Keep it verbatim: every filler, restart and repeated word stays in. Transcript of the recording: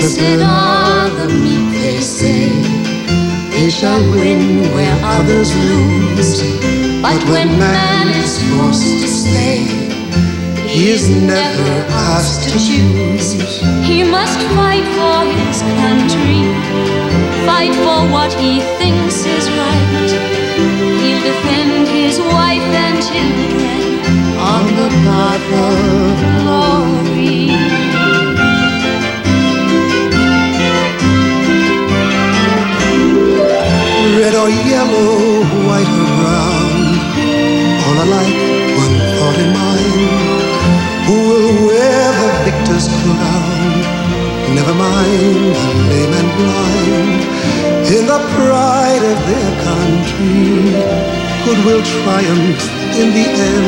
Blessed are the meek, they say, they shall win where others lose. But when man is forced to stay, he is never asked to choose. He must fight for his country, fight for what he thinks is right. He'll defend his wife and children on the path of glory. Red or yellow, white or brown, all alike, one thought in mind. Who will wear the victor's crown? Never mind the lame and blind. In the pride of their country, good will triumph in the end.